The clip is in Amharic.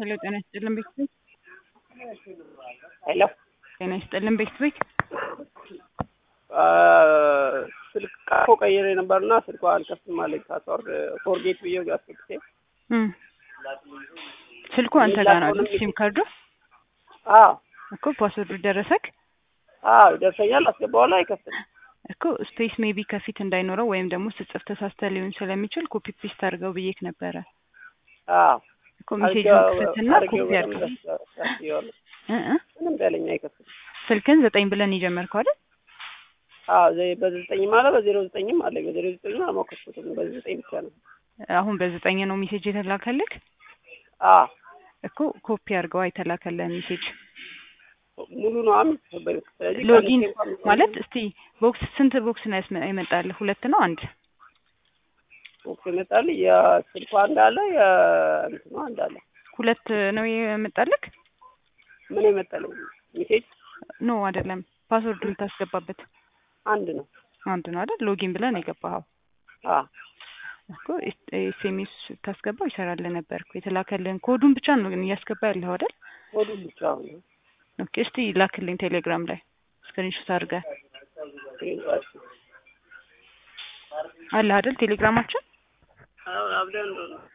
ሄሎ ጤና ይስጥልን ቤተሰብ። ሄሎ ጤና ይስጥልን ቤተሰብ። ስልክ ቃፎ ቀይሬ ነበርና ስልኳ አልከፍትም አለኝ። ፓስወርድ ፎርጌት ብዬው ያስገብቼ ስልኩ አንተ ጋር ነው አይደል? ሲም ካርዱ? አዎ እኮ ፓስወርዱ ደረሰክ? አዎ ደርሰኛል። አስገባዋለሁ አይከፍትም እኮ ስፔስ ሜቢ ከፊት እንዳይኖረው ወይም ደግሞ ስጽፍ ተሳስተህ ሊሆን ስለሚችል ኮፒ ፔስት አድርገው ብዬክ ነበረ። አዎ እኮ ሜሴጁን ክፈትና ኮፒ አድርገው። ምንም በለኝ አይከፍትም። ስልክን 9 ብለን የጀመርከው አይደል? አዎ በ9 ማለት በ09ም አለ። በ09 አልሞከርኩትም። በ9 ብቻ ነው። አሁን በ9 ነው ሜሴጅ የተላከልክ? አዎ እኮ ኮፒ አድርገው አይተላከልህ ሜሴጅ ሙሉ ነው አሚስ ስለዚህ ሎጊን ማለት እስቲ ቦክስ ስንት ቦክስ ነው ይመጣልህ? ሁለት ነው አንድ ቦክስ ይመጣል። የስልኳ እንዳለ የእንትኑ እንዳለ ሁለት ነው ይመጣልክ? ምን ይመጣል ሜሴጅ? ኖ አይደለም ፓስወርድ የምታስገባበት አንድ ነው አይደል? ሎጊን ብለን የገባኸው እኮ ኤስኤምኤስ ታስገባው ይሰራል ነበር እኮ የተላከልን ኮዱን ብቻ ነው ግን እያስገባ ያለው አይደል? ኮዱን ብቻ ነው። ኦኬ እስቲ ላክልኝ ቴሌግራም ላይ ስክሪንሾት አድርገህ አለ አይደል ቴሌግራማችን? አዎ አብደን